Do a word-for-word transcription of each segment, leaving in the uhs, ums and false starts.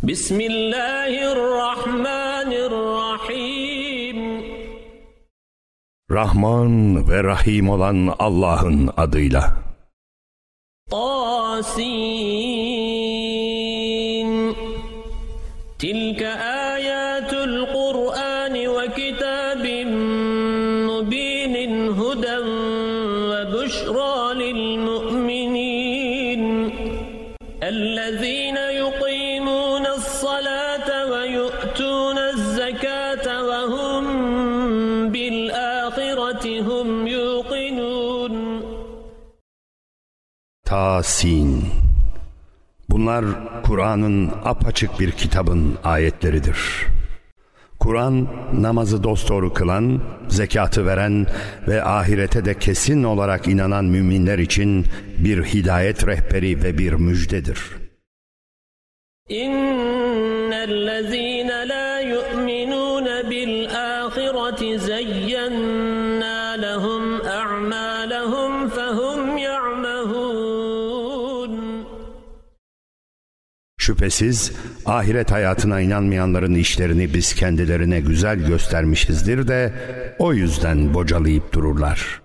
Bismillahirrahmanirrahim. Rahman ve Rahim olan Allah'ın adıyla. Tasin. Tilke ayatul Kur'an ve kitabin mubinin huden ve büşra lil mu'minin. Ellezine yuqimunas salate ve yu'tunaz zekate ve hum bil ahireti hum yuqinun. Tasin. Bunlar Kur'an'ın apaçık bir kitabın ayetleridir. Kur'an, namazı dosdoğru kılan, zekatı veren ve ahirete de kesin olarak inanan müminler için bir hidayet rehberi ve bir müjdedir. İnnellezîne lâ yu'minûne bil âhireti zeyyennâ lehum a'mâlehum fehum ya'mehûn. Şüphesiz ahiret hayatına inanmayanların işlerini biz kendilerine güzel göstermişizdir de o yüzden bocalayıp dururlar.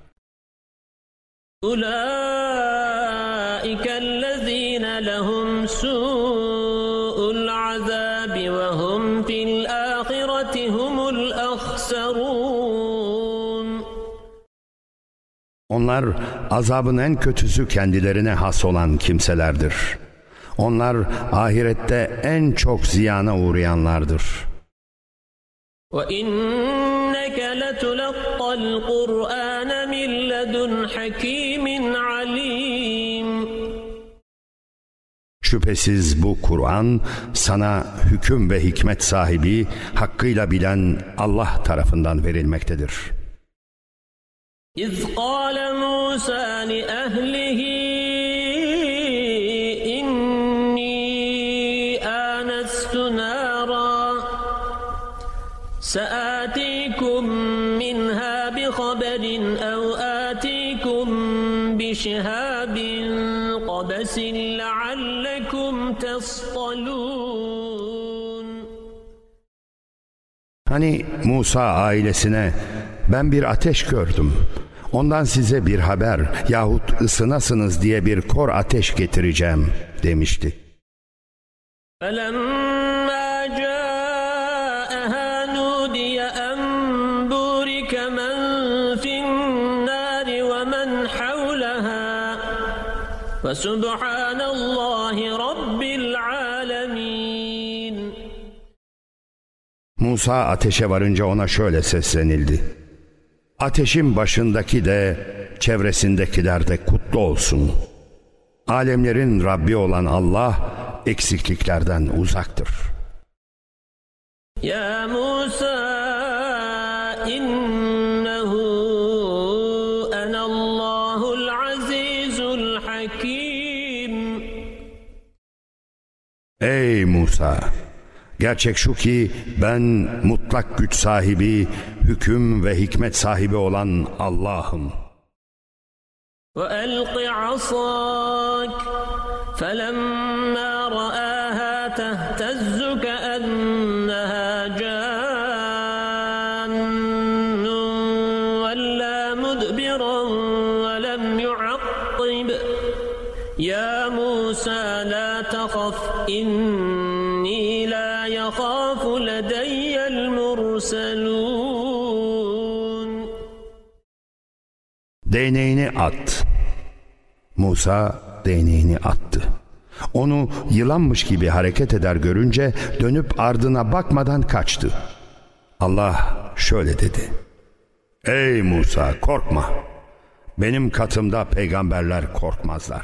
Ulaikellezîne lehum sû'ul azâbi ve hum fil âhireti humul ahsarûn. Onlar azabın en kötüsü kendilerine has olan kimselerdir. Onlar ahirette en çok ziyana uğrayanlardır. وَإِنَّكَ لَتُلَقَّى الْقُرْآنَ مِنْ لَدُنْ حَكِيمٍ عَلِيمٍ. Şüphesiz bu Kur'an sana hüküm ve hikmet sahibi, hakkıyla bilen Allah tarafından verilmektedir. إِذْ قَالَ مُوسَى لِأَهْلِهِ سآتيكم منها بخبر أو آتيكم بشهاب قبس لعلكم تصطلون. Hani Musa ailesine ben bir ateş gördüm, ondan size bir haber yahut ısınasınız diye bir kor ateş getireceğim demişti. Subhanallahi Rabbil alemin. Musa ateşe varınca ona şöyle seslenildi. Ateşin başındaki de çevresindekiler de kutlu olsun. Alemlerin Rabbi olan Allah eksikliklerden uzaktır. Ya Musa innehu enallahul azizul hakim. Ey Musa! Gerçek şu ki ben mutlak güç sahibi, hüküm ve hikmet sahibi olan Allah'ım. وَأَلْقِ عَصَاكَ فَلَمَّا رَآهَا تَهْتَزُّ كَأَنَّهَا جَانٌّ وَلَّى مُدْبِرًا وَلَمْ يُعَقِّبْ يَا مُوسَى لَا تَخَفْ إِنِّي لَا يَخَافُ لَدَيَّ الْمُرْسَلُونَ. Değneğini at. Musa değneğini attı. Onu yılanmış gibi hareket eder görünce dönüp ardına bakmadan kaçtı. Allah şöyle dedi. Ey Musa, korkma. Benim katımda peygamberler korkmazlar.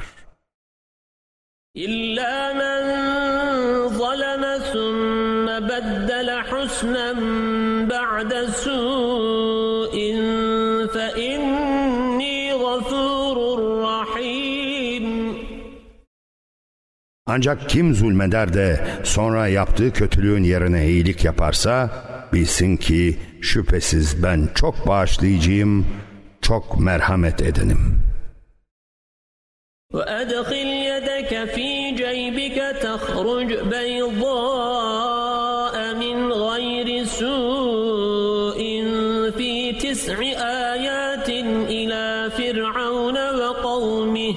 İlla men zaleme thumme beddele husnen ba'de su'in fe inni gafurur rahim. Ancak kim zulmeder de sonra yaptığı kötülüğün yerine iyilik yaparsa bilsin ki şüphesiz ben çok bağışlayıcıyım, çok merhamet edenim. وأدخل يدك في جيبك تخرج بيضاء من غير سوء في تسع آيات إلى فرعون وقومه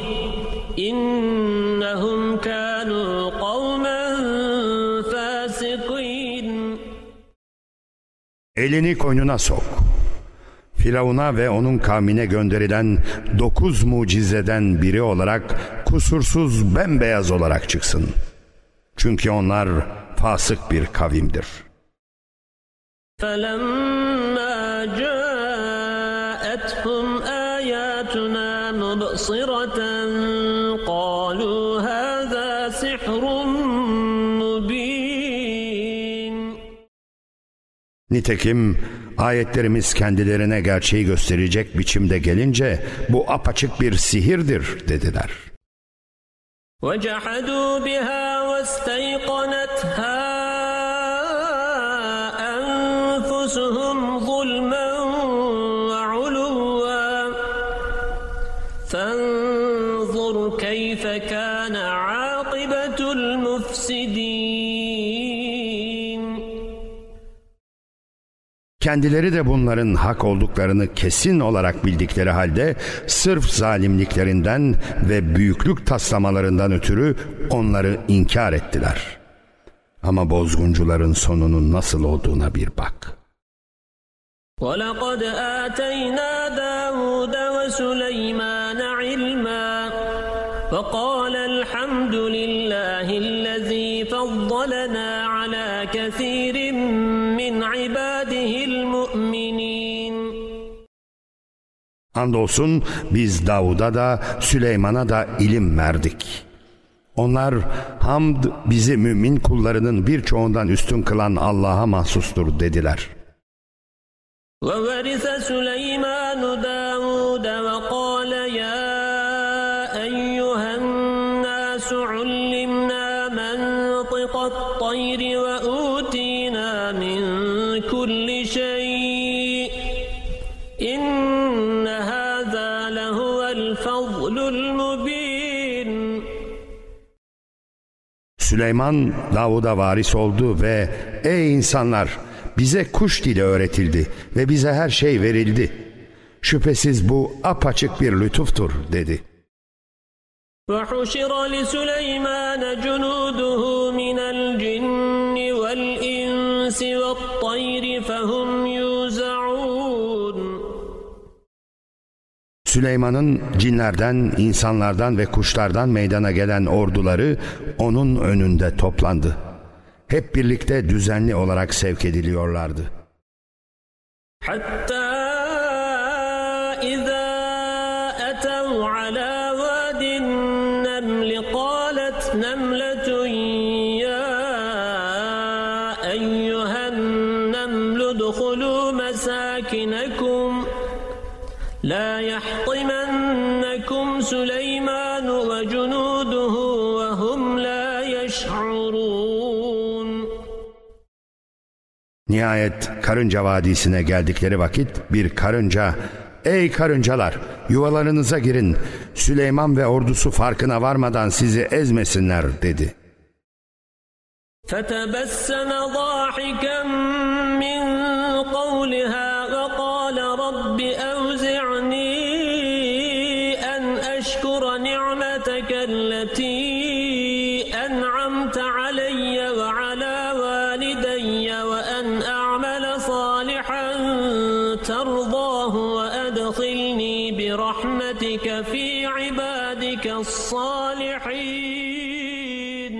إنهم كانوا قوما فاسقين. Elini koynuna sok. Firavun'a ve onun kavmine gönderilen dokuz mucizeden biri olarak kusursuz bembeyaz olarak çıksın. Çünkü onlar fasık bir kavimdir. فَلَمَّا جَاءَتْهُمْ آيَاتُنَا مُبْصِرَةً قَالُوا هَذَا سِحْرٌ مُبِينٌ. Nitekim ayetlerimiz kendilerine gerçeği gösterecek biçimde gelince bu apaçık bir sihirdir dediler. وَجَحَدُوا بِهَا وَاسْتَيْقَنَتْهَا أَنفُسُهُمْ ظُلْمًا وَعُلُوًّا فَانظُرْ كَيْفَ كَانَ عَاقِبَةُ الْمُفْسِدِينَ. Kendileri de bunların hak olduklarını kesin olarak bildikleri halde sırf zalimliklerinden ve büyüklük taslamalarından ötürü onları inkar ettiler. Ama bozguncuların sonunun nasıl olduğuna bir bak. وَلَقَدْ آتَيْنَا دَاوُودَ وَسُلَيْمَانَ عِلْمًا وَقَالَ الْحَمْدُ لِلَّهِ الَّذِي فَضَّلَنَا عَلَى كَثِيرٍ مِّنْ عِبَادِهِ الْمُؤْمِنِينَ. Andolsun biz Davud'a da Süleyman'a da ilim verdik. Onlar hamd bizi mümin kullarının birçoğundan üstün kılan Allah'a mahsustur dediler. وَوَرِثَ سُلَيْمَانُ دَاوُودَ وَقَالَ يَا أَيُّهَا النَّاسُ عُلِّمْنَا مَنطِقَ الطَّيْرِ وَأُوتِينَا مِنْ كُلِّ شَيْءٍ إِنَّ هَذَا لَهُوَ الْفَضْلُ الْمُبِينُ. Süleyman Davud'a varis oldu ve ey insanlar, bize kuş dili öğretildi ve bize her şey verildi. Şüphesiz bu apaçık bir lütuftur dedi. وَحُشِرَ لِسُلَيْمَانَ جُنُودُهُ مِنَ الْجِنِّ وَالْإِنسِ وَالطَّيْرِ فَهُمْ يُوزَعُونَ. Süleyman'ın cinlerden, insanlardan ve kuşlardan meydana gelen orduları onun önünde toplandı. Hep birlikte düzenli olarak sevk ediliyorlardı. Hatta izâ etev alâ vâdin nemli qâlet nemletun yâ eyyühen nemlu dukhulû mesâkinekum lâ yahtimennekum Süleymanu ve cunuduhu ve hum lâ yeş'urûn. Nihayet Karınca Vadisi'ne geldikleri vakit bir karınca, ''Ey karıncalar, yuvalarınıza girin, Süleyman ve ordusu farkına varmadan sizi ezmesinler.'' dedi. فَتَبَسَّمَ ضَاحِكًا مِّن قَوْلِهَا وَقَالَ رَبِّ أَوْزِعْنِي أَنْ أَشْكُرَ نِعْمَتَكَ الَّتِي أَنْعَمْتَ عَلَيَّ وَعَلَى وَالِدَيَّ وَأَنْ أَعْمَلَ صَالِحًا تَرْضَاهُ وَأَدْخِلْنِي بِرَحْمَتِكَ فِي عِبَادِكَ الصَّالِحِينَ.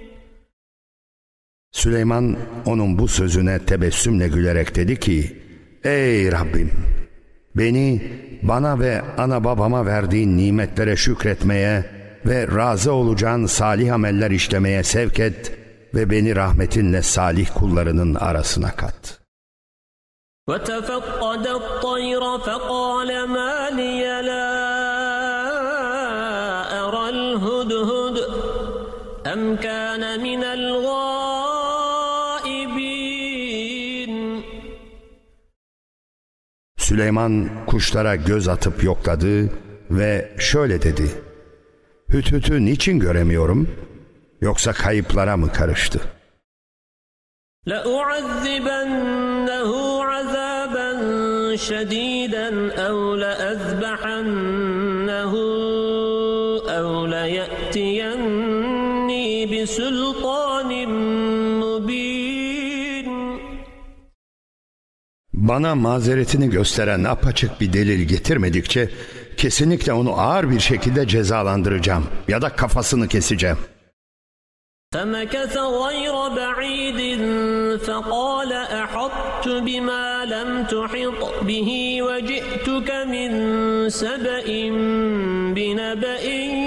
Süleyman onun bu sözüne tebessümle gülerek dedi ki, ''Ey Rabbim, beni bana ve ana babama verdiğin nimetlere şükretmeye ve razı olacağın salih ameller işlemeye sevk et ve beni rahmetinle salih kullarının arasına kat.'' وَتَفَقَّدَ الطَّيْرَ فَقَالَ مَا لِيَ لَا أَرَى الْهُدْهُدْ أَمْ كَانَ مِنَ الْغَائِبِينَ. Süleyman kuşlara göz atıp yokladı ve şöyle dedi, Hüthüt'ü niçin göremiyorum? Yoksa kayıplara mı karıştı? لَأُعَذِّبَنَّهُ عَذَابًا شَدِيدًا أَوْ لَأَذْبَحَنَّهُ أَوْ لَيَأْتِيَنِّي بِسُلْطَانٍ مُبِينٍ. Bana mazeretini gösteren apaçık bir delil getirmedikçe kesinlikle onu ağır bir şekilde cezalandıracağım ya da kafasını keseceğim. فَمَكَثَ غَيْرَ بَعِيدٍ فَقَالَ أَحَطْتُ بِمَا لَمْ تُحِطْ بِهِ وَجِئْتُكَ مِنْ سَبَإٍ بِنَبَإٍ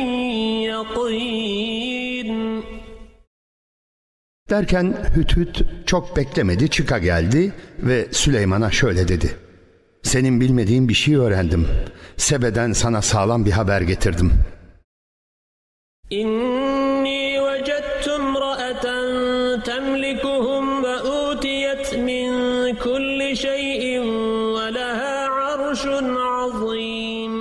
يَقِينٍ. Derken Hüthüt çok beklemedi, çıka geldi ve Süleyman'a şöyle dedi: Senin bilmediğin bir şey öğrendim. Sebe'den sana sağlam bir haber getirdim. İnni vecedtu imra'atan temlikuhum ve utiyet min kulli şeyin ve leha arşun azim.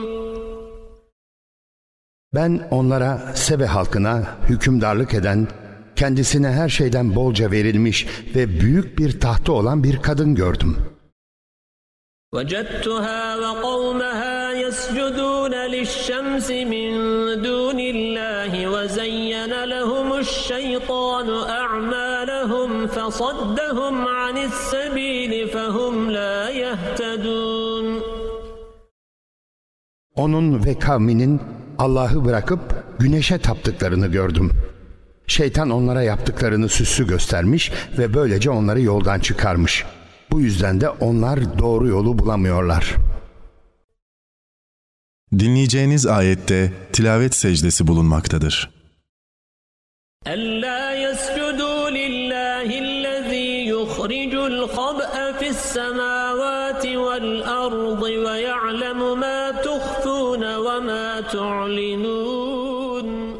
Ben onlara Sebe halkına hükümdarlık eden, kendisine her şeyden bolca verilmiş ve büyük bir tahtı olan bir kadın gördüm. وَجَدْتُهَا وَقَوْمَهَا يَسْجُدُونَ لِلشَّمْسِ مِنْ دُونِ اللّٰهِ وَزَيَّنَ لَهُمُ الشَّيْطَانُ أَعْمَالَهُمْ فَصَدَّهُمْ عَنِ السَّبِيلِ فَهُمْ لَا يَهْتَدُونَ. Onun ve kavminin Allah'ı bırakıp güneşe taptıklarını gördüm. Şeytan onlara yaptıklarını süslü göstermiş ve böylece onları yoldan çıkarmış. Bu yüzden de onlar doğru yolu bulamıyorlar. Dinleyeceğiniz ayette tilavet secdesi bulunmaktadır. أَلَّا يَسْجُدُوا لِلَّهِ الَّذ۪ي يُخْرِجُ الْخَبْءَ فِي السَّمَاوَاتِ وَالْأَرْضِ وَيَعْلَمُ مَا تُخْفُونَ وَمَا تُعْلِنُونَ.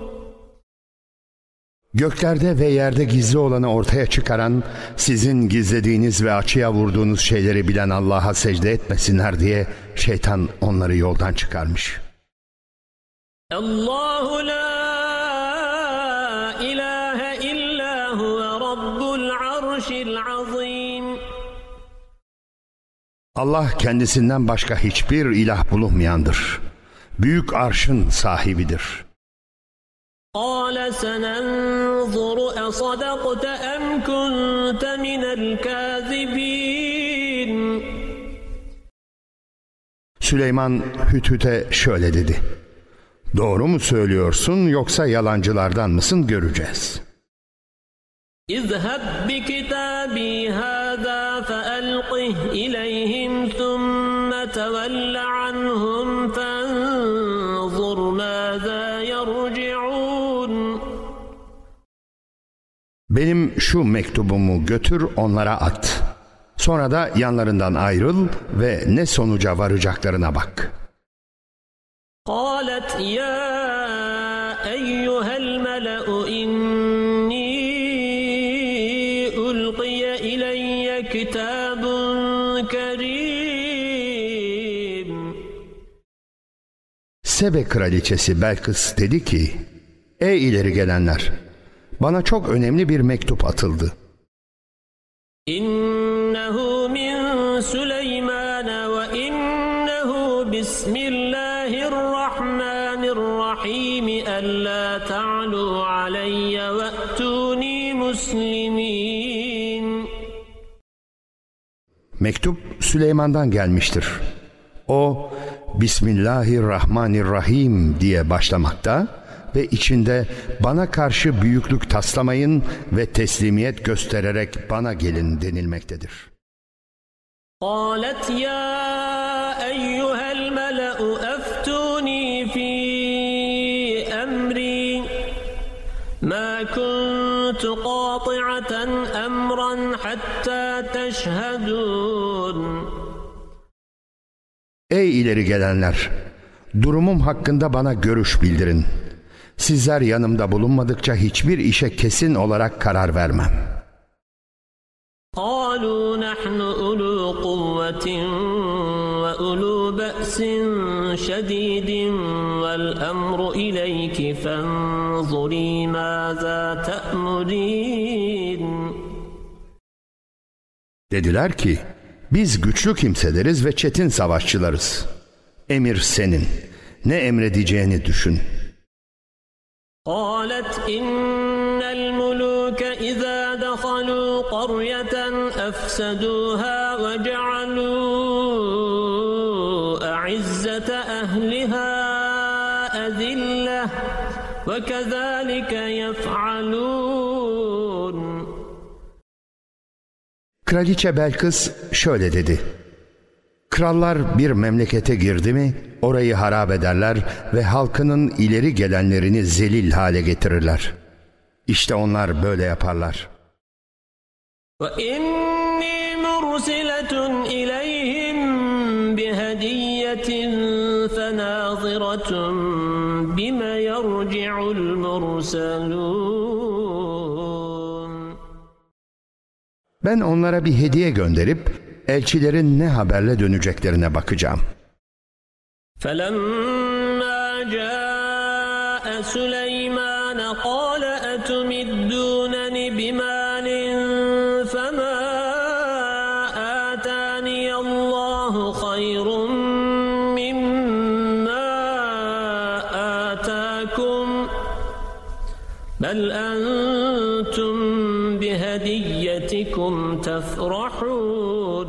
Göklerde ve yerde gizli olanı ortaya çıkaran, sizin gizlediğiniz ve açığa vurduğunuz şeyleri bilen Allah'a secde etmesinler diye şeytan onları yoldan çıkarmış. Allahu la ilahe illa huve rabbul arşil azim. Allah kendisinden başka hiçbir ilah bulunmayandır. Büyük arşın sahibidir. قَالَ سَنَنْظُرُ أَصَدَقْتَ أَمْ كُنْتَ مِنَ الْكَاذِبِينَ. Süleyman Hüthüt'e şöyle dedi: Doğru mu söylüyorsun yoksa yalancılardan mısın, göreceğiz. اذهب بكتابي هذا فألقه إليهم ثم تول عنهم فانظر ماذا يرجعون. Benim şu mektubumu götür onlara at. Sonra da yanlarından ayrıl ve ne sonuca varacaklarına bak. قالت يا أيها الملأ إني ألقي إلي كتاب كريم. Sebe kraliçesi Belkıs dedi ki: Ey ileri gelenler! Bana çok önemli bir mektup atıldı. İnnehu min Süleyman ve innehu bismillahirrahmanirrahim alla ta'lu aleyye ve'tuni muslimin. Mektup Süleyman'dan gelmiştir. O Bismillahirrahmanirrahim diye başlamakta ve içinde bana karşı büyüklük taslamayın ve teslimiyet göstererek bana gelin denilmektedir. قالت يا أيها الملأ أفتوني في أمري ما كنت قاطعة أمرا حتى تشهدون. Ey ileri gelenler! Durumum hakkında bana görüş bildirin. Sizler yanımda bulunmadıkça hiçbir işe kesin olarak karar vermem. قالوا نحن أولو قوة وأولو بأس شديد والأمر إليك فانظري ماذا تأمرين. Dediler ki, biz güçlü kimseleriz ve çetin savaşçılarız. Emir senin. Ne emredeceğini düşün. قالت إن الملوك إذا دخلوا قرية أفسدوها وجعلوا أعزة أهلها أذلة وكذلك يفعلون. Kraliçe Belkıs şöyle dedi. Krallar bir memlekete girdi mi orayı harap ederler ve halkının ileri gelenlerini zelil hale getirirler. İşte onlar böyle yaparlar. وَإِنِّي مُرْسِلَةٌ إِلَيْهِمْ بِهَدِيَّةٍ فَنَاظِرَةٌ بِمَ يَرْجِعُ الْمُرْسَلُونَ. Ben onlara bir hediye gönderip elçilerin ne haberle döneceklerine bakacağım. فَلَمَّا جَاءَ سُلَيْمَانَ قَالَ أَتُمِدُّونَنِ بِمَالٍ فَمَا آتَانِيَ اللّٰهُ خَيْرٌ مِّمَّا آتَاكُمْ بَلْ أَنْتُمْ بِهَدِيَّتِكُمْ تَفْرَحُونَ.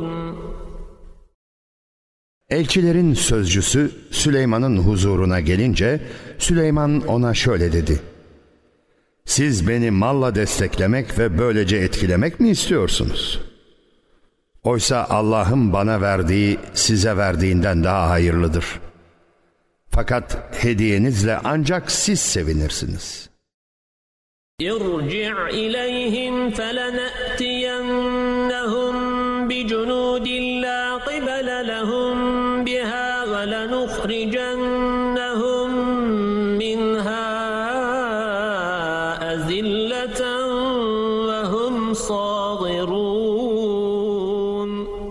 Elçilerin sözcüsü Süleyman'ın huzuruna gelince Süleyman ona şöyle dedi. Siz beni malla desteklemek ve böylece etkilemek mi istiyorsunuz? Oysa Allah'ın bana verdiği size verdiğinden daha hayırlıdır. Fakat hediyenizle ancak siz sevinirsiniz. ارجع إليهم فلنأتينهم بجنود لا قبل لهم بها ولنخرجنهم منها أذلة وهم صاغرون.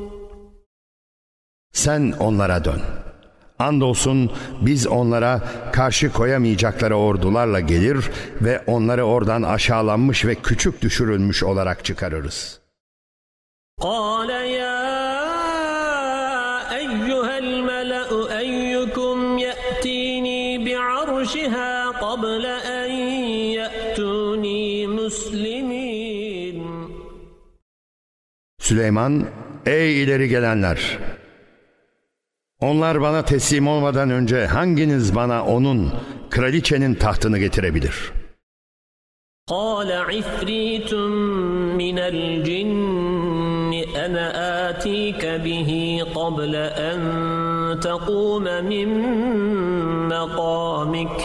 Sen onlara dön. Andolsun biz onlara karşı koyamayacakları ordularla gelir ve onları oradan aşağılanmış ve küçük düşürülmüş olarak çıkarırız. قال يا أيها الملأ أيكم يأتيني بعرشها قبل أن يأتوني مسلمين. Süleyman, ey ileri gelenler! Onlar bana teslim olmadan önce hanginiz bana onun, kraliçenin tahtını getirebilir? قال عفريت من الجن أنا آتيك به قبل أن تقوم من مقامك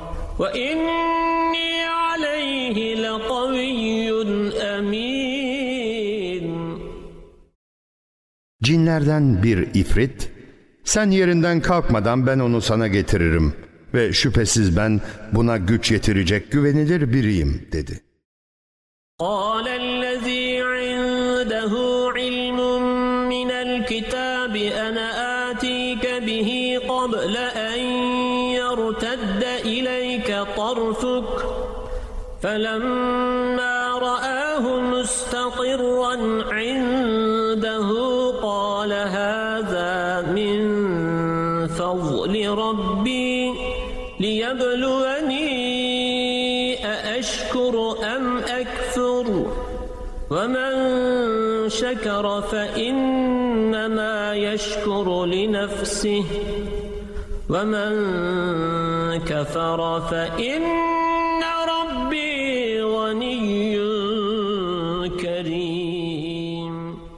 وإني عليه لقوي أمين. Cinlerden bir ifrit, sen yerinden kalkmadan ben onu sana getiririm ve şüphesiz ben buna güç yetirecek güvenilir biriyim dedi. قال الذي عنده علم من الكتاب أنا آتيك به قبل أن يرتد إليك طرفك فلما رآه مستقرا عنده قال هذا من فضل ربي ليبلوني أأشكر أم أكفر ومن شكر فإنما يشكر لنفسه ومن كفر فإن ربي غني كريم.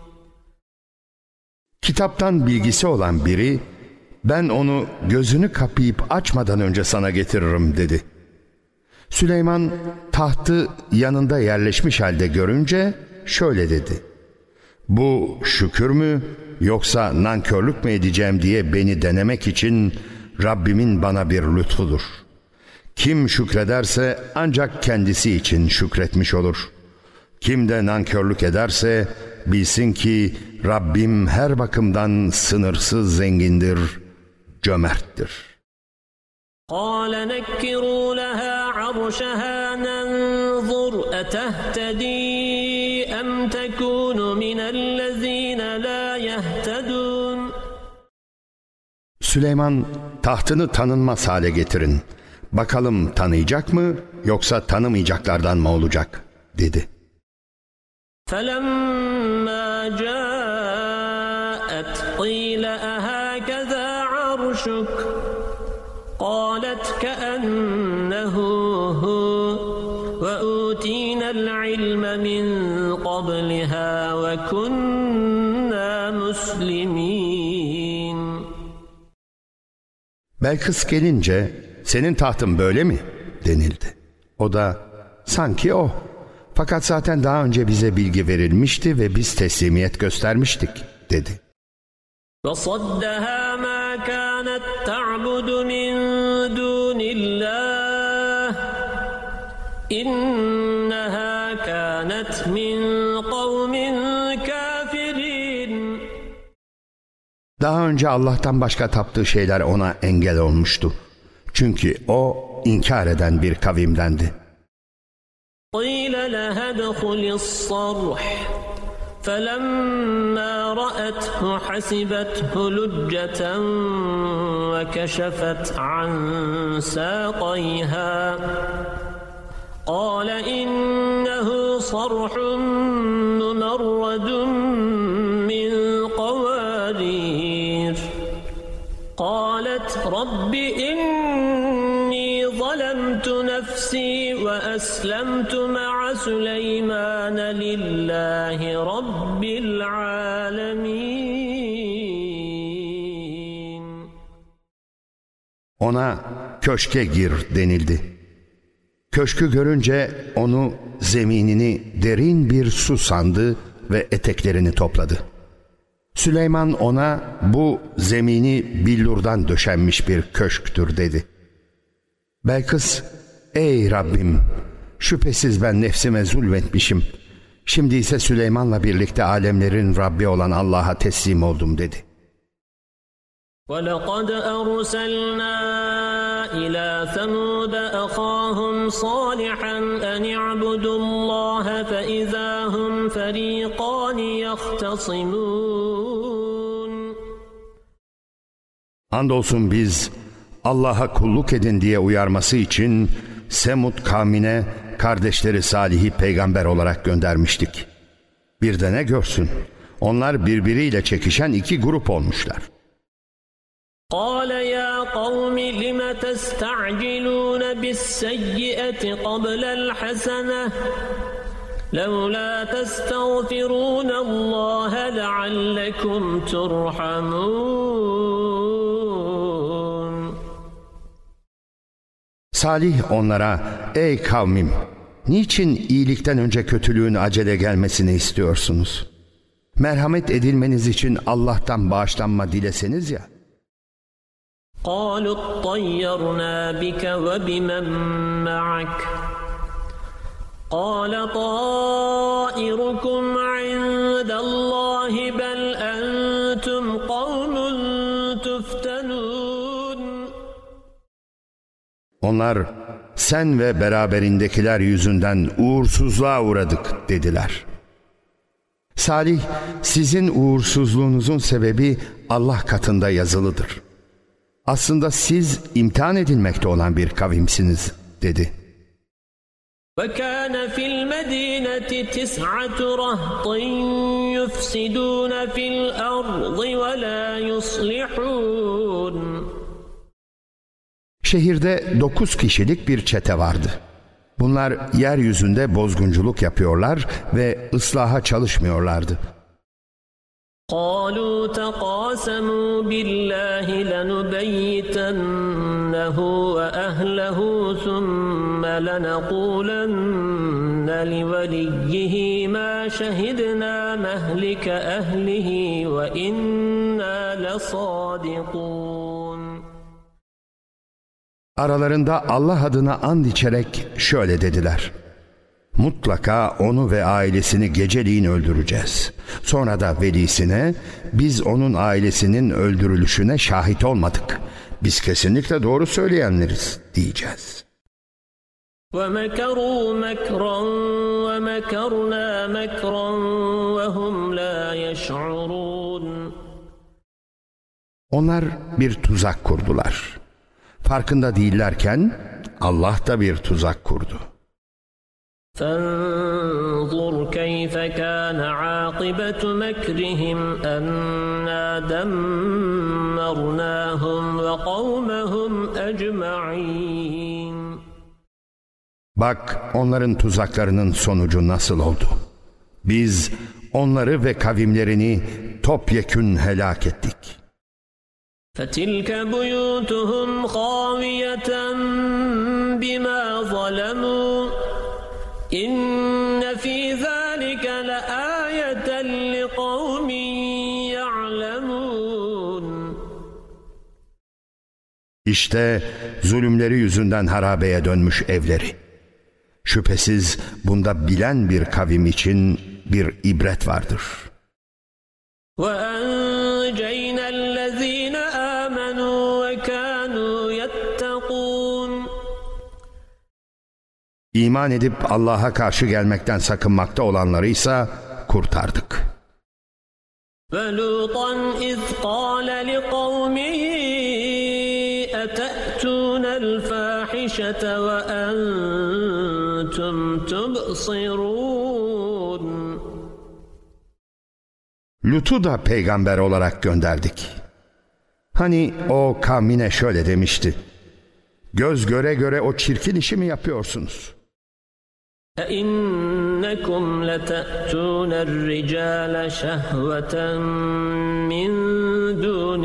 Kitaptan bilgisi olan biri, ben onu gözünü kapayıp açmadan önce sana getiririm dedi. Süleyman tahtı yanında yerleşmiş halde görünce şöyle dedi. Bu şükür mü yoksa nankörlük mü edeceğim diye beni denemek için Rabbimin bana bir lütfudur. Kim şükrederse ancak kendisi için şükretmiş olur. Kim de nankörlük ederse bilsin ki Rabbim her bakımdan sınırsız zengindir, cömerttir. قال نكروا لها عرشها ننظر أتهتدي أم تكون من الذين لا يهتدون. Süleyman, tahtını tanınmaz hale getirin. Bakalım tanıyacak mı yoksa tanımayacaklardan mı olacak dedi. فَلَمَّا جَاءَتْ قِيلَ أَهَكَذَا عَرْشُكَ قَالَتْ كَأَنَّهُ هُوَ وَأُوتِينَا الْعِلْمَ مِنْ قَبْلِهَا وَكُنَّا مُسْلِمِينَ. Belkıs gelince senin tahtın böyle mi denildi. O da sanki o. Fakat zaten daha önce bize bilgi verilmişti ve biz teslimiyet göstermiştik dedi. وَصَدَّهَا مَا كَانَتْ تَعْبُدُ مِنْ دُونِ اللّٰهِ إِنَّهَا كَانَتْ مِنْ قَوْمٍ كَافِرِينَ. Daha önce Allah'tan başka taptığı şeyler ona engel olmuştu. Çünkü o inkar eden bir kavimdendi. قِيلَ لَهَا ادْخُلِ الصَّرْحَ فَلَمَّا رَأَتْهُ حَسِبَتْهُ لُجَّةً وَكَشَفَتْ عَنْ سَاقَيْهَا قَالَ إِنَّهُ صَرْحٌ مُمَرَّدٌ مِّن قَوَارِيرَ قَالَتْ رَبِّ إِنِّي ظَلَمْتُ نَفْسِي وَأَسْلَمْتُ مَعَ سُلَيْمَانَ لِلَّهِ رَبِّ الْعَالَمِينَ. Ona köşke gir denildi. Köşkü görünce onu zeminini derin bir su sandı ve eteklerini topladı. Süleyman ona bu zemini billurdan döşenmiş bir köşktür dedi. Belkıs, ey Rabbim, şüphesiz ben nefsime zulmetmişim. Şimdi ise Süleyman'la birlikte alemlerin Rabbi olan Allah'a teslim oldum dedi. وَلَقَدْ أَرْسَلْنَا إِلَى ثَمُودَ أَخَاهُمْ صَالِحًا أَنِ اعْبُدُوا اللَّهَ فَإِذَا هُمْ فَرِيقَانِ يَخْتَصِمُونَ. Andolsun biz Allah'a kulluk edin diye uyarması için Semud kavmine kardeşleri Salih'i peygamber olarak göndermiştik. Bir de ne görsün, onlar birbiriyle çekişen iki grup olmuşlar. قَالَ يَا قَوْمِ لِمَ تَسْتَعْجِلُونَ بِالسَّيِّئَةِ قَبْلَ الْحَسَنَةِ لَوْلَا تَسْتَغْفِرُونَ اللَّهَ لَعَلَّكُمْ تُرْحَمُونَ. Salih onlara, ey kavmim, niçin iyilikten önce kötülüğün acele gelmesini istiyorsunuz? Merhamet edilmeniz için Allah'tan bağışlanma dileseniz ya. قَالُوا اطَّيَّرْنَا بِكَ وَبِمَنْ مَعَكَ قَالَ طَائِرُكُمْ عِنْدَ اللَّهِ بَلْ أَنْتُمْ قَوْمٌ تُفْتَنُونَ. Onlar, sen ve beraberindekiler yüzünden uğursuzluğa uğradık dediler. Salih, sizin uğursuzluğunuzun sebebi Allah katında yazılıdır. Aslında siz imtihan edilmekte olan bir kavimsiniz dedi. وَكَانَ فِي الْمَدِينَةِ تِسْعَةُ رَهْطٍ يُفْسِدُونَ فِي الْأَرْضِ وَلَا يُصْلِحُونَ. Şehirde dokuz kişilik bir çete vardı. Bunlar yeryüzünde bozgunculuk yapıyorlar ve ıslaha çalışmıyorlardı. قَالُوا تَقَاسَمُوا بِاللَّهِ لَنُبَيِّتَنَّهُ وَأَهْلَهُ ثُمَّ لَنَقُولَنَّ لِوَلِيِّهِ مَا شَهِدْنَا مَهْلِكَ أَهْلِهِ وَإِنَّا لَصَادِقُونَ. Aralarında Allah adına and içerek şöyle dediler: mutlaka onu ve ailesini geceliğin öldüreceğiz. Sonra da velisine, biz onun ailesinin öldürülüşüne şahit olmadık. biz kesinlikle doğru söyleyenleriz diyeceğiz. وَمَكَرُوا مَكْرًا وَمَكَرْنَا مَكْرًا وَهُمْ لَا يَشْعُرُونَ. Onlar bir tuzak kurdular. Farkında değillerken Allah da bir tuzak kurdu. فَانْظُرْ كَيْفَ كَانَ عَاقِبَةُ مَكْرِهِمْ أَنَّا دَمَّرْنَاهُمْ وَقَوْمَهُمْ أَجْمَعِينَ. Bak onların tuzaklarının sonucu nasıl oldu? Biz onları ve kavimlerini topyekün helak ettik. فَتِلْكَ بُيُوتُهُمْ خَاوِيَةً بِمَا ظَلَمُوا إِنَّ فِي ذَلِكَ لَآيَةً لِقَوْمٍ يَعْلَمُونَ. İşte zulümleri yüzünden harabeye dönmüş evleri. Şüphesiz bunda bilen bir kavim için bir ibret vardır. وَأَنْجَيْنَا الَّذ۪ينَ آمَنُوا وَكَانُوا يَتَّقُونَ. İman edip Allah'a karşı gelmekten sakınmakta olanları ise kurtardık. وَلُوطًا إِذْ قَالَ لِقَوْمِهِ أَتَأْتُونَ الْفَاحِشَةَ وَأَنْتُمْ تُبْصِرُونَ. Lut'u da peygamber olarak gönderdik. Hani o kavmine şöyle demişti: göz göre göre o çirkin işi mi yapıyorsunuz? أَإِنَّكُمْ لَتَأْتُونَ الرِّجَالَ شَهْوَةً مِّن دُونِ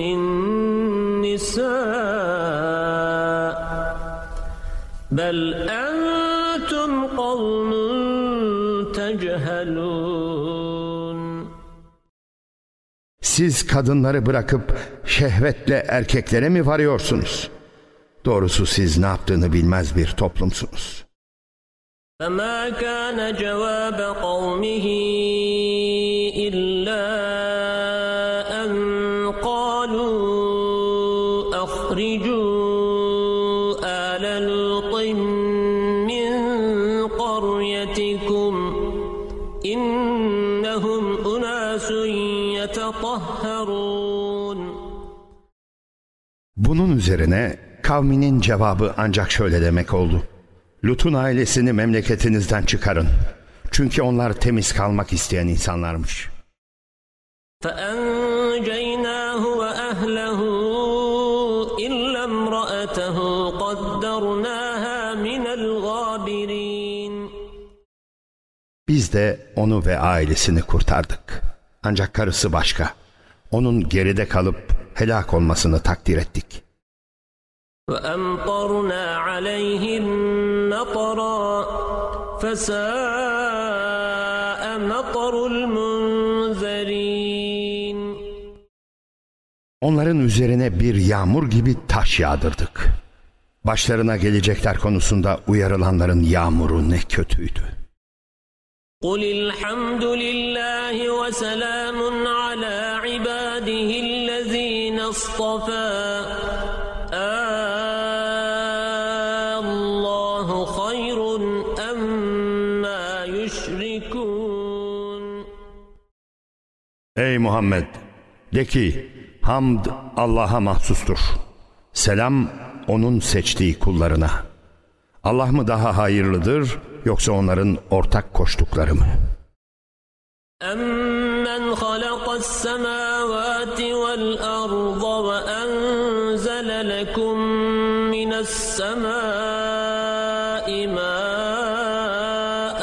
النِّسَاءِ بَلْ أَنْتُمْ قَوْمٌ تَجْهَلُونَ. Siz kadınları bırakıp şehvetle erkeklere mi varıyorsunuz? Doğrusu siz ne yaptığını bilmez bir toplumsunuz. فَمَا كَانَ جَوَابَ قَوْمِهِ إِلَّا أَنْ قَالُوا أَخْرِجُوا آلَ لُوطٍ مِّنْ قَرْيَتِكُمْ إِنَّهُمْ أُنَاسٌ يَتَطَهَّرُونَ. Bunun üzerine kavminin cevabı ancak şöyle demek oldu: Lut'un ailesini memleketinizden çıkarın. Çünkü onlar temiz kalmak isteyen insanlarmış. فَأَنْجَيْنَاهُ وَأَهْلَهُ إِلَّا امْرَأَتَهُ قَدَّرْنَاهَا مِنَ الْغَابِرِينَ. Biz de onu ve ailesini kurtardık. Ancak karısı başka. Onun geride kalıp helak olmasını takdir ettik. وَأَمْطَرْنَا عَلَيْهِمْ مَطَرًا فَسَاءَ مَطَرُ الْمُنْذَرِينَ. Onların üzerine bir yağmur gibi taş yağdırdık. Başlarına gelecekler konusunda uyarılanların yağmuru ne kötüydü. قُلِ الْحَمْدُ لِلَّهِ وَسَلَامٌ عَلَى عِبَادِهِ الَّذ۪ينَ اصْطَفَى اللّٰهُ خَيْرٌ أَمَّا يُشْرِكُونَ. Ey Muhammed! De ki, hamd Allah'a mahsustur. Selam onun seçtiği kullarına. Allah mı daha hayırlıdır yoksa onların ortak koştukları mı? أَمَّنْ خَلَقَ السَّمَاوَاتِ وَالْأَرْضَ وَأَنْزَلَ لَكُم مِّنَ السَّمَاءِ مَاءً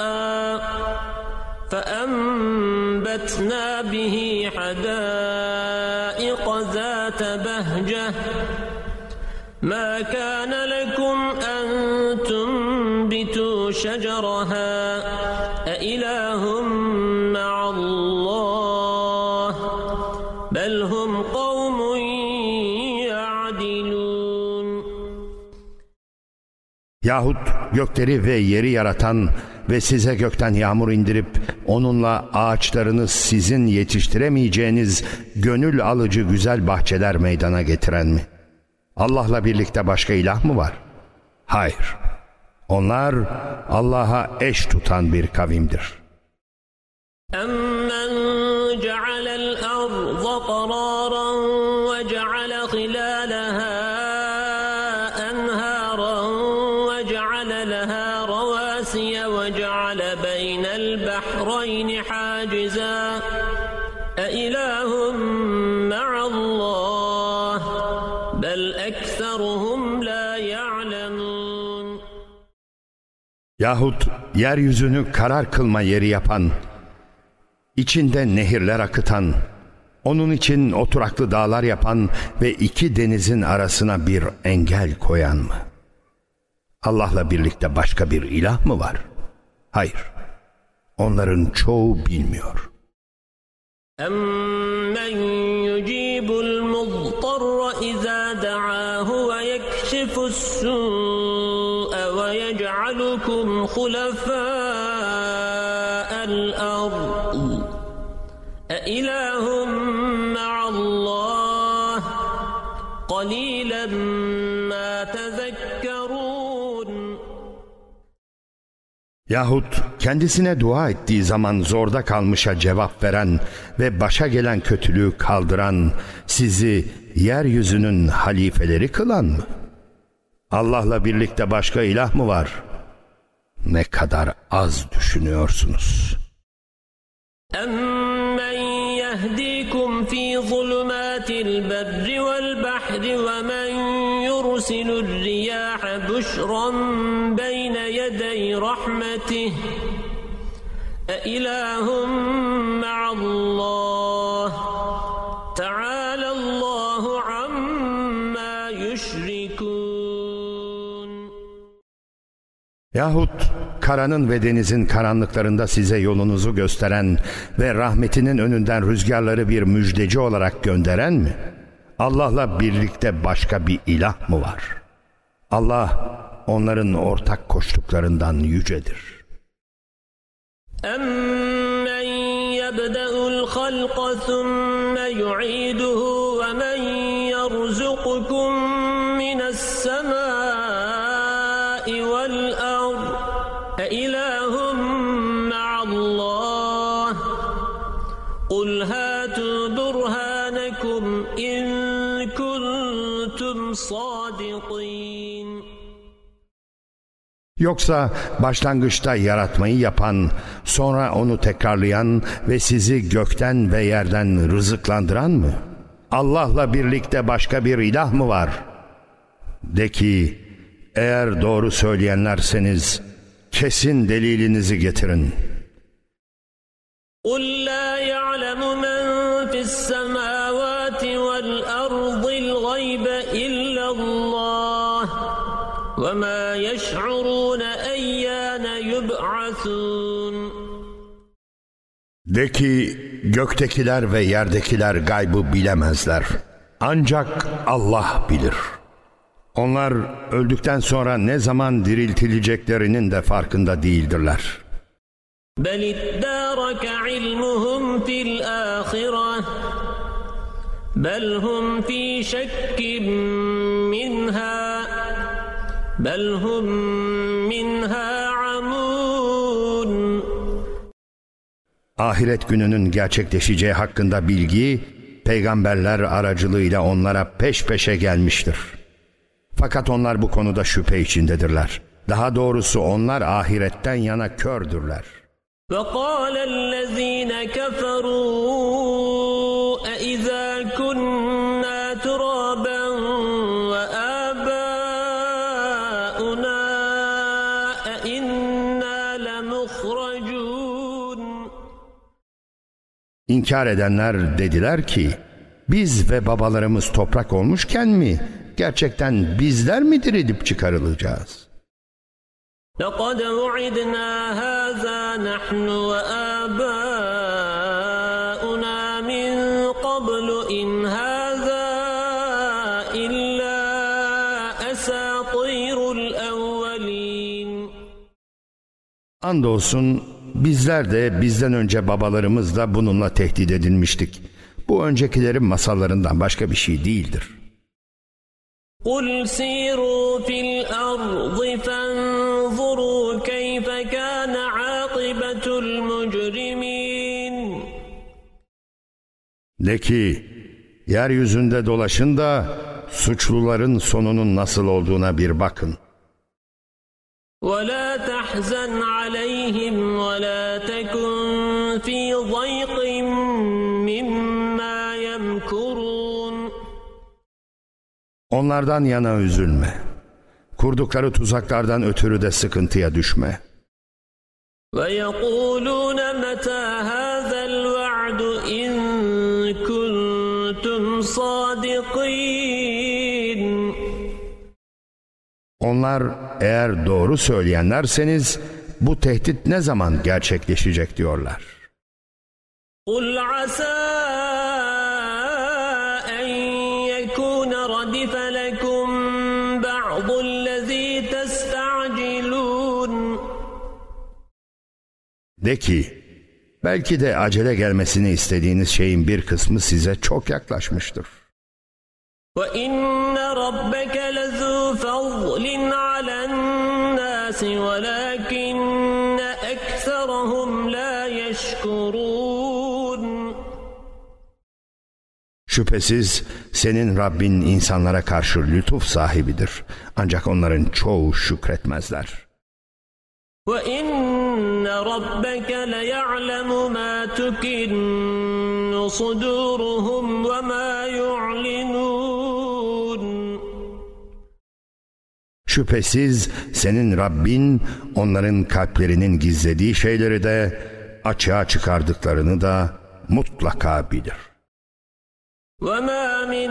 فَأَنبَتْنَا بِهِ حَدَائِقَ ذَاتَ بَهْجَةٍ مَا كَانَ لَكُمْ أَن تُنبِتُوا شَجَرَهَا أَإِلَٰهٌ مَّعَ اللّٰهِ بَلْ هُمْ قَوْمٌ يَعْدِلُونَ. Yahut gökleri ve yeri yaratan ve size gökten yağmur indirip onunla ağaçlarını sizin yetiştiremeyeceğiniz gönül alıcı güzel bahçeler meydana getiren mi? Allah'la birlikte başka ilah mı var? Hayır. Onlar Allah'a eş tutan bir kavimdir. أَمَّنْ جَعَلَ الْأَرْضَ قَرَارًا وَجَعَلَ خِلَالَهَا أَنْهَارًا وَجَعَلَ لَهَا رَوَاسِيَ وَجَعَلَ بَيْنَ الْبَحْرَيْنِ حَاجِزًا أَإِلَٰهٌ مَّعَ اللَّهِ بَلْ أَكْثَرُهُمْ لَا يَعْلَمُونَ. Yahut yeryüzünü karar kılma yeri yapan, İçinde nehirler akıtan, onun için oturaklı dağlar yapan ve iki denizin arasına bir engel koyan mı? Allah'la birlikte başka bir ilah mı var? Hayır. Onların çoğu bilmiyor. أَمَّنْ يُجِيبُ الْمُضْطَرَّ إِذَا دَعَاهُ وَيَكْشِفُ السُّوءَ وَيَجْعَلُكُمْ خُلَفَاءَ الْأَرْضِ أَإِلَٰهٌ مَّعَ اللَّهِ قَلِيلًا مَّا تَذَكَّرُونَ. Yahut kendisine dua ettiği zaman zorda kalmışa cevap veren ve başa gelen kötülüğü kaldıran, sizi yeryüzünün halifeleri kılan mı? Allah'la birlikte başka ilah mı var? Ne kadar az düşünüyorsunuz. أَمَّنْ يَهْدِيكُمْ فِي ظُلُمَاتِ الْبَرِّ وَالْبَحْرِ وَمَنْ يُرْسِلُ الرِّيَاحَ بُشْرًا بَيْنَ يَدَيْ رَحْمَتِهِ أَإِلَٰهٌ مَّعَ اللَّهِ تَعَالَى اللَّهُ عَمَّا يُشْرِكُونَ. Yahut karanın ve denizin karanlıklarında size yolunuzu gösteren ve rahmetinin önünden rüzgarları bir müjdeci olarak gönderen mi? Allah'la birlikte başka bir ilah mı var? Allah onların ortak koştuklarından yücedir. أَمَّنْ يَبْدَأُ الْخَلْقَ ثُمَّ يُعِيدُهُ وَمَنْ يَرْزُقُكُمْ مِنَ السَّمَاءِ وَالْأَرْضِ أَإِلَٰهٌ مَّعَ اللَّهِ قُلْ هَاتُوا بُرْهَانَكُمْ إِن كُنتُمْ صَادِقِينَ. Yoksa başlangıçta yaratmayı yapan, sonra onu tekrarlayan ve sizi gökten ve yerden rızıklandıran mı? Allah'la birlikte başka bir ilah mı var? De ki, eğer doğru söyleyenlerseniz kesin delilinizi getirin. قُلْ لَا يَعْلَمُ مَنْ فِي السَّمَاوَاتِ وَالْأَرْضِ الْغَيْبَ إِلَّا اللَّهُ وَمَا يَشْعُرُونَ أَيَّانَ يُبْعَثُونَ. De ki, göktekiler ve yerdekiler gaybı bilemezler. Ancak Allah bilir. Onlar öldükten sonra ne zaman diriltileceklerinin de farkında değildirler. بَلِ ادَّارَكَ عِلْمُهُمْ فِي الْآخِرَةِ بَلْ هُمْ فِي شَكٍّ مِّنْهَا بَلْ هُمْ مِنْهَا عَمُونَ. Ahiret gününün gerçekleşeceği hakkında bilgi, peygamberler aracılığıyla onlara peş peşe gelmiştir. Fakat onlar bu konuda şüphe içindedirler. Daha doğrusu onlar ahiretten yana kördürler. وَقَالَ الَّذ۪ينَ كَفَرُوا أَإِذَا كُنَّا تُرَابًا وَآبَاؤُنَا أَإِنَّا لَمُخْرَجُونَ. İnkar edenler dediler ki, biz ve babalarımız toprak olmuşken mi, gerçekten bizler mi dirilip çıkarılacağız? لَقَدْ وُعِدْنَا هَذَا نَحْنُ وَآبَاؤُنَا مِنْ قَبْلُ إِنْ هَذَا إِلَّا أَسَاطِيرُ الْأَوَّلِينَ. Andolsun bizler de bizden önce babalarımız da bununla tehdit edilmiştik. Bu öncekilerin masallarından başka bir şey değildir. قُلْ سِيرُوا فِي الْأَرْضِ فَانظُرُوا كَيْفَ كَانَ عَاقِبَةُ الْمُجْرِمِينَ. De ki, yeryüzünde dolaşın da suçluların sonunun nasıl olduğuna bir bakın. وَلَا تَحْزَنْ عَلَيْهِمْ وَلَا تَكُنْ فِي ضَيْقٍ مِّمَّا يَمْكُرُونَ. Onlardan yana üzülme. Kurdukları tuzaklardan ötürü de sıkıntıya düşme. وَيَقُولُونَ مَتَى هَذَا الْوَعْدُ إِن كُنتُمْ صَادِقِينَ. Onlar eğer doğru söyleyenlerseniz bu tehdit ne zaman gerçekleşecek diyorlar. قُلْ عَسَى أَن يَكُونَ رَدِفَ لَكُمْ بَعْضُ الَّذِي تَسْتَعْجِلُونَ. De ki, belki de acele gelmesini istediğiniz şeyin bir kısmı size çok yaklaşmıştır. وَإِنَّ رَبَّكَ لَذُو فَضْلٍ عَلَى النَّاسِ وَلَكِنَّ أَكْثَرَهُمْ لَا يَشْكُرُونَ. Şüphesiz senin Rabbin insanlara karşı lütuf sahibidir. Ancak onların çoğu şükretmezler. وَإِنَّ رَبَّكَ لَيَعْلَمُ مَا تُكِنُّ صُدُورُهُمْ وَمَا يُعْلِنُونَ. Şüphesiz senin Rabbin onların kalplerinin gizlediği şeyleri de açığa çıkardıklarını da mutlaka bilir. وَمَا مِنْ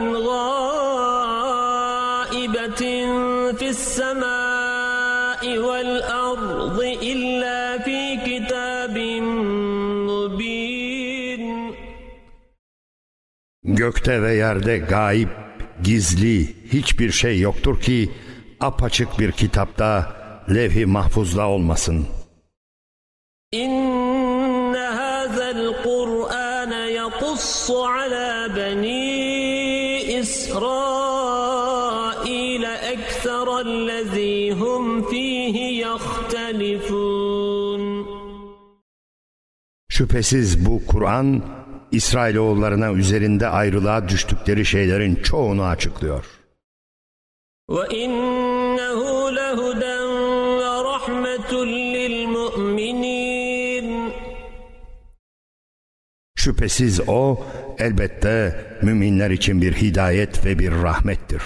غَائِبَةٍ فِي السَّمَاءِ وَالْأَرْضِ إِلَّا فِي كِتَابٍ مُبِينٍ. Gökte ve yerde gayip, gizli hiçbir şey yoktur ki apaçık bir kitapta, levh-i mahfuzda olmasın. İnne hâzel Kur'âne yakussu alâ beni İsraîle ekserellezî hum fîhi yahtelifûn. Şüphesiz bu Kur'an, İsrailoğullarına üzerinde ayrılığa düştükleri şeylerin çoğunu açıklıyor. وَإِنَّهُ لَهُدًى وَرَحْمَةٌ لِلْمُؤْمِنِينَ. Şüphesiz o, elbette müminler için bir hidayet ve bir rahmettir.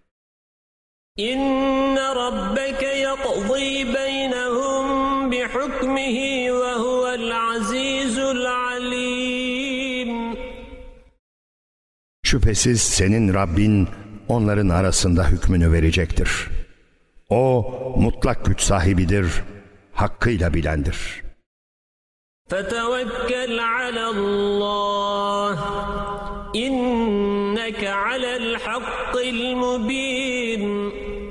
İnne rabbeke yaqdî beynehum bihukmihi ve huvel azîzul alîm. Şüphesiz senin Rabbin onların arasında hükmünü verecektir. O mutlak güç sahibidir, hakkıyla bilendir. فَتَوَكَّلْ عَلَى اللّٰهِ اِنَّكَ عَلَى الْحَقِّ الْمُب۪ينَ.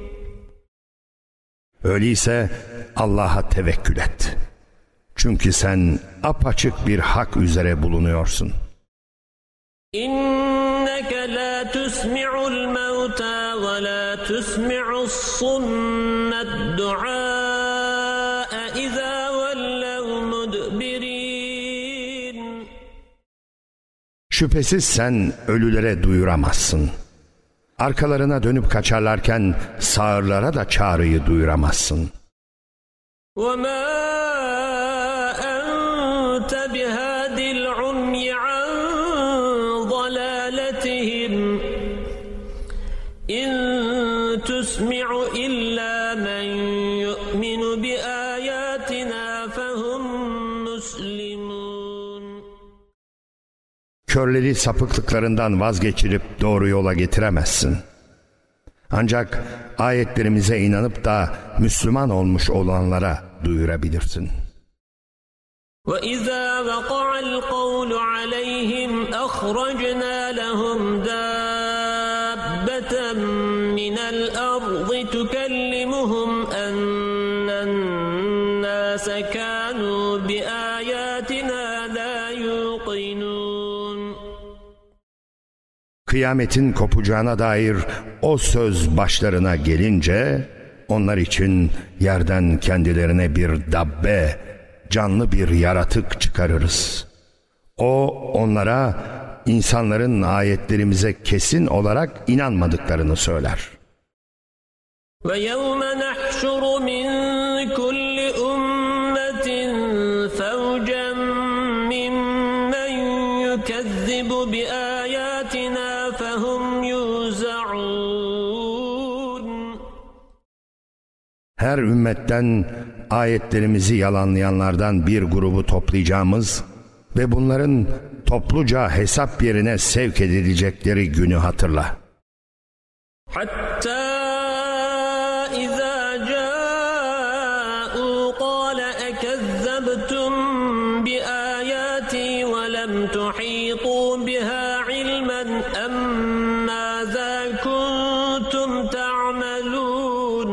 Öyleyse Allah'a tevekkül et. Çünkü sen apaçık bir hak üzere bulunuyorsun. İnneke la tusmi'ul mevta ve la tusmi'us summed du'a iza vellev mudbirin. Şüphesiz sen ölülere duyuramazsın. Arkalarına dönüp kaçarlarken sağırlara da çağrıyı duyuramazsın. وَمَا أَنْتَ بِهَادِ الْعُمْيِ عَنْ ضَلَالَتِهِمْ إِنْ تُسْمِعُ إِلَّا مَنْ يُؤْمِنُ بِآيَاتِنَا فَهُمْ مُسْلِمُونَ. Körleri sapıklıklarından vazgeçirip doğru yola getiremezsin. Ancak ayetlerimize inanıp da Müslüman olmuş olanlara duyurabilirsin. وَإِذَا وَقَعَ الْقَوْلُ عَلَيْهِمْ أَخْرَجْنَا لَهُمْ دَابَّةً مِنَ الْأَرْضِ تُكَلِّمُهُمْ أَنَّ النَّاسَ كَانُوا بِآيَاتِنَا لَا يُوقِنُونَ. kıyametin kopacağına dair o söz başlarına gelince onlar için yerden kendilerine bir dabbe, canlı bir yaratık çıkarırız. O onlara insanların ayetlerimize kesin olarak inanmadıklarını söyler. وَيَوْمَ نَحْشُرُ مِنْ كُلِّ أُمَّةٍ فَوْجًا مِّمَّنْ يُكَذِّبُ بِآيَاتِنَا فَهُمْ يُوزَعُونَ Her ümmetten ayetlerimizi yalanlayanlardan bir grubu toplayacağımız ve bunların topluca hesap yerine sevk edilecekleri günü hatırla. Hatta izâ câ'û qâle ekezzebtum bi âyâtî ve lem tuhîtû bihâ ilmen emmâzâ kuntum ta'melûn.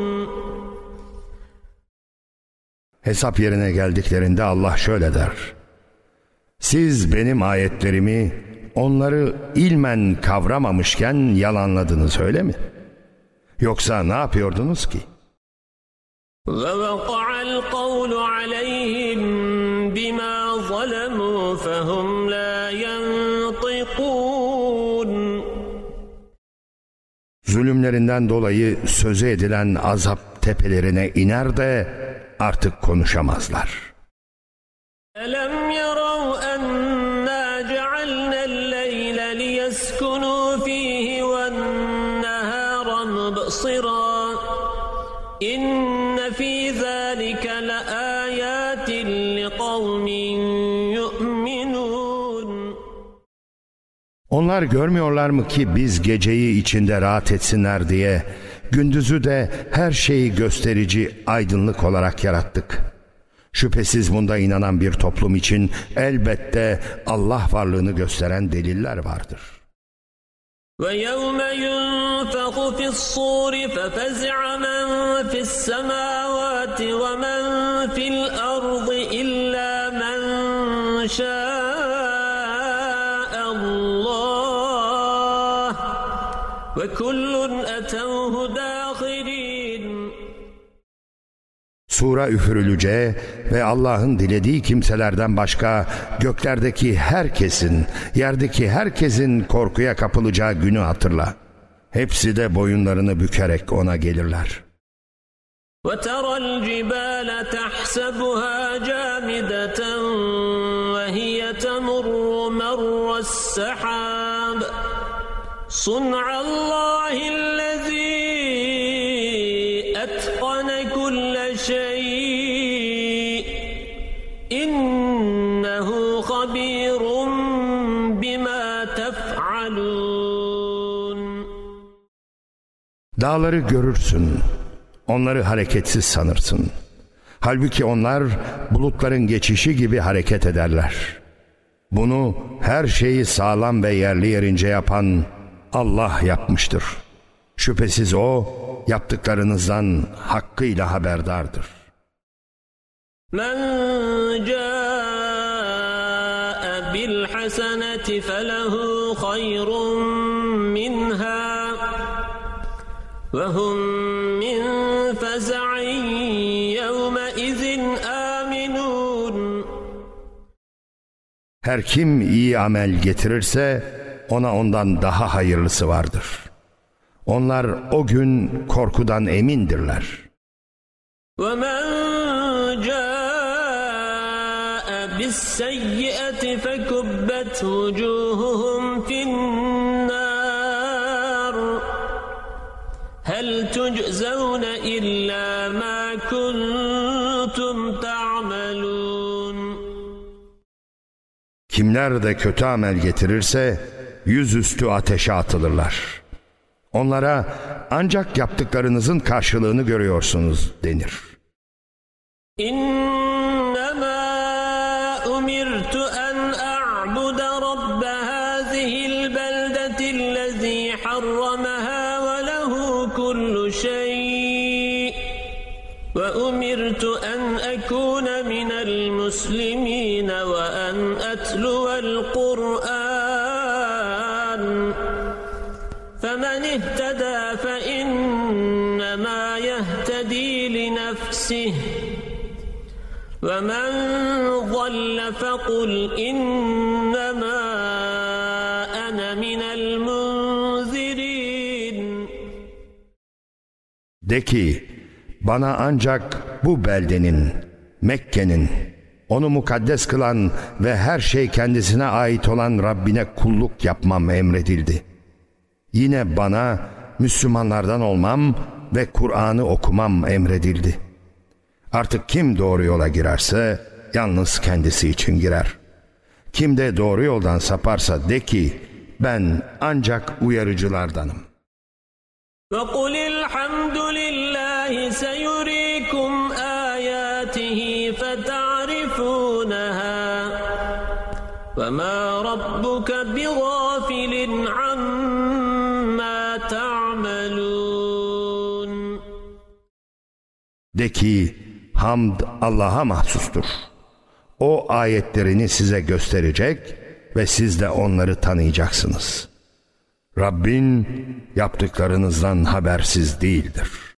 Hesap yerine geldiklerinde Allah şöyle der: siz benim ayetlerimi, onları ilmen kavramamışken yalanladınız, öyle mi? Yoksa ne yapıyordunuz ki? وَوَقَعَ الْقَوْلُ عَلَيْهِمْ بِمَا ظَلَمُوا فَهُمْ لَا يَنطِقُونَ Zulümlerinden dolayı sözü edilen azap tepelerine iner de artık konuşamazlar. أَلَمْ يَرَوْا أَنَّا جَعَلْنَا اللَّيْلَ لِيَسْكُنُوا فِيهِ وَالنَّهَارَ مُبْصِرًا إِنَّ فِي ذَلِكَ لَآيَاتٍ لِقَوْمٍ يُؤْمِنُونَ Onlar görmüyorlar mı ki biz geceyi içinde rahat etsinler diye gündüzü de her şeyi gösterici aydınlık olarak yarattık. Şüphesiz bunda inanan bir toplum için elbette Allah varlığını gösteren deliller vardır. وَيَوْمَ يُنْفَخُ فِي الصُّورِ فَفَزِعَ مَنْ فِي السَّمَاوَاتِ وَمَنْ فِي الْأَرْضِ إِلَّا مَنْ شَاءَ اللَّهُ وَكُلٌّ أَتَوْهُ دَاخِرِينَ Sura üfürüleceği ve Allah'ın dilediği kimselerden başka göklerdeki herkesin, yerdeki herkesin korkuya kapılacağı günü hatırla. Hepsi de boyunlarını bükerek ona gelirler. وَتَرَى الْجِبَالَ تَحْسَبُهَا جَامِدَةً وَهِيَ تَمُرُّ مَرَّ السَّحَابِ صُنْعَ اللَّهِ الَّذِي أَتْقَنَ كُلَّ شَيْءٍ إِنَّهُ خَبِيرٌ بِمَا تَفْعَلُونَ Dağları görürsün, onları hareketsiz sanırsın. Halbuki onlar bulutların geçişi gibi hareket ederler. Bunu her şeyi sağlam ve yerli yerince yapan Allah yapmıştır. Şüphesiz O yaptıklarınızdan hakkıyla haberdardır. مَنْ جَاءَ بِالْحَسَنَةِ فَلَهُ خَيْرٌ مِّنْهَا وَهُمْ مِنْ فَزَعٍ يَوْمَئِذٍ آمِنُونَ Her kim iyi amel getirirse ona ondan daha hayırlısı vardır. Onlar o gün korkudan emindirler. وَمَنْ جَاءَ بِالسَّيِّئَةِ فَكُبَّتْ وُجُوهُهُمْ فِي النَّارِ هَلْ تُجْزَوْنَ إِلَّا مَا كُنْتُمْ تَعْمَلُونَ Kimler de kötü amel getirirse yüzüstü ateşe atılırlar. Onlara ancak yaptıklarınızın karşılığını görüyorsunuz denir. İnnemâ umirtu en a'bude rabbe hâzihil beldetillezî harramehâ ve lehu kullu şey ve umirtu en ekûne minel muslimîne ve en etluvel Kur'an نفسه ومن ضل فقل إنما أنا من المنذرين. De ki, bana ancak bu beldenin, Mekke'nin, onu mukaddes kılan ve her şey kendisine ait olan Rabbine kulluk yapmam emredildi. Yine bana Müslümanlardan olmam ve Kur'an'ı okumam emredildi. Artık kim doğru yola girerse yalnız kendisi için girer. Kim de doğru yoldan saparsa de ki, ben ancak uyarıcılardanım. وَقُلِ الْحَمْدُ لِلَّهِ سَيُرِيكُمْ آيَاتِهِ فَتَعْرِفُونَهَا وَمَا رَبُّكَ بِغَافِلٍ عَمَّا تَعْمَلُونَ. De ki, hamd Allah'a mahsustur. O ayetlerini size gösterecek ve siz de onları tanıyacaksınız. Rabbin yaptıklarınızdan habersiz değildir.